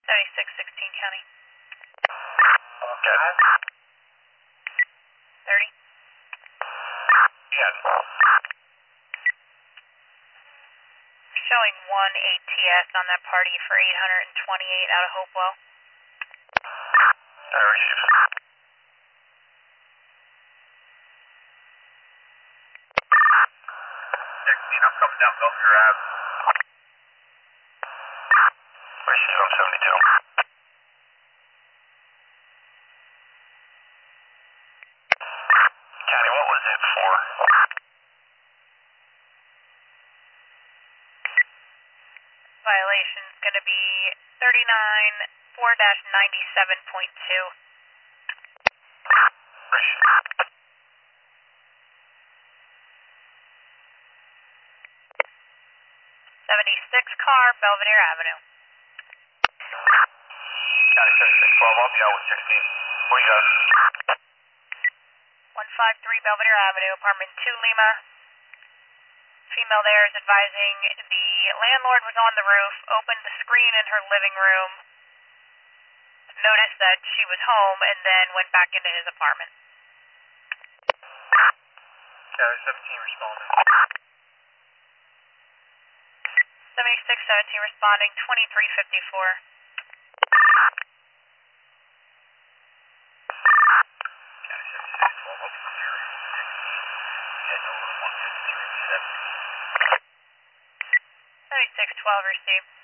7616 County. Okay. 30. Yes. Showing 1 ATS on that party for 828 out of Hopewell. I received. 16, I'm coming down Belvedere Ave. Receive, I'm 72. County, what was it for? Violation's going to be 39-4-97.2. Appreciate it. 76 car, Belvedere Avenue. County 7612, I'll be out with 16. What do you got? 153 Belvedere Avenue, apartment 2 Lima. Female there is advising the landlord was on the roof, opened the screen in her living room, noticed that she was home, and then went back into his apartment. County 17 responding. 7617 responding, 2354. County 7612, looking for area 16. Heading over to 153 70. 7612 received.